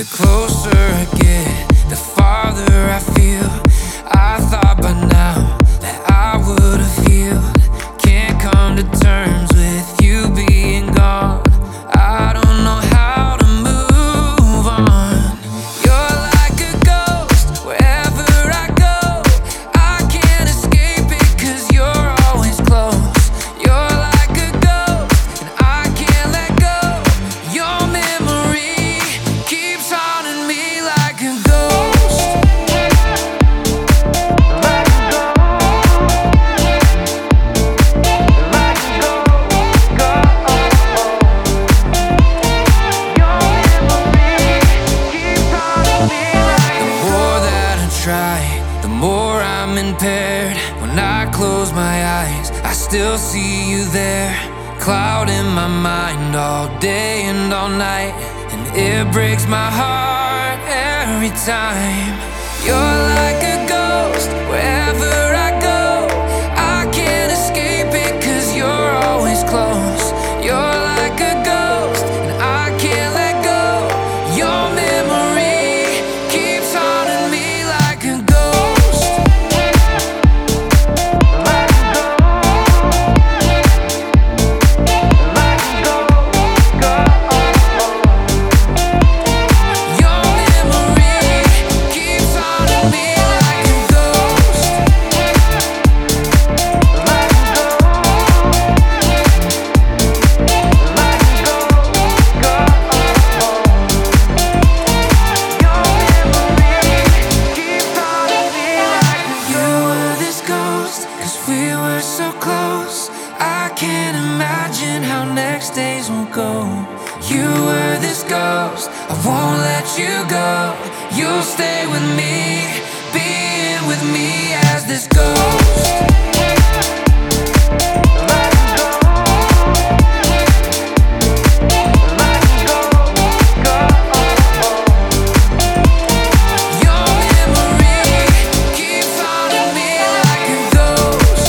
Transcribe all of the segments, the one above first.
The closer I get, the farther I feel. I thought by now that I would have healed. Can't come to terms with you being gone. I don't know how to move on. You're like a ghost wherever I go. I can't escape it 'cause you're always close. You're like a ghost and I can't let go. Your memory keeps haunting me like a ghost. The more I'm impaired. When I close my eyes, I still see you there. Cloud in my mind all day and all night, and it breaks my heart every time. You're like a ghost wherever I go. I can't escape it 'cause you're always close. You're like a ghost and I can't let go. Your memory keeps haunting me like a ghost. Your memory keeps haunting me like a ghost. You were this ghost 'cause we were so close. I can't imagine how next days will go. You were this ghost, I won't let you go. You'll stay with me, being with me as this ghost. Your memory keeps haunting me like a ghost.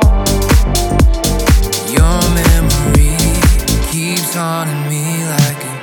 Your memory keeps haunting me like a